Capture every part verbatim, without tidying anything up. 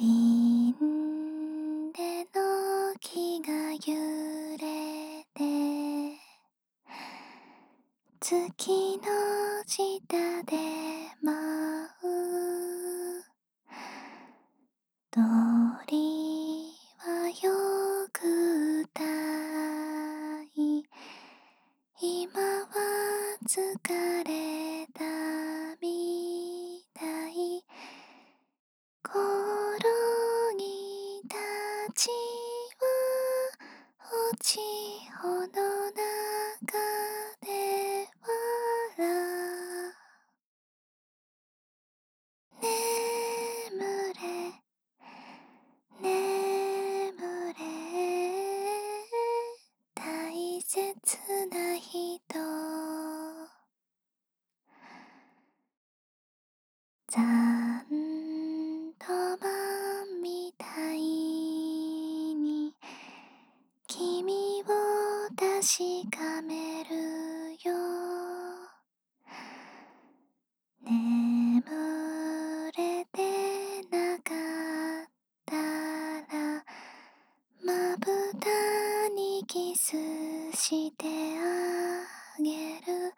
リンデの木が揺れて月の下で舞う鳥はよく歌い今は疲れたみたい転ぎ立ちは落ち穂の中で笑う眠れ眠れ大切な人ザンドマンみたいに君を確かめるよ眠れてなかったらまぶたにキスしてあげる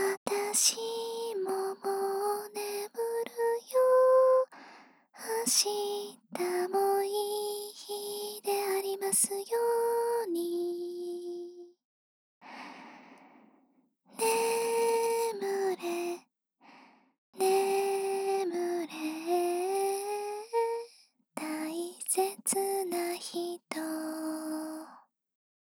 私ももう眠るよ明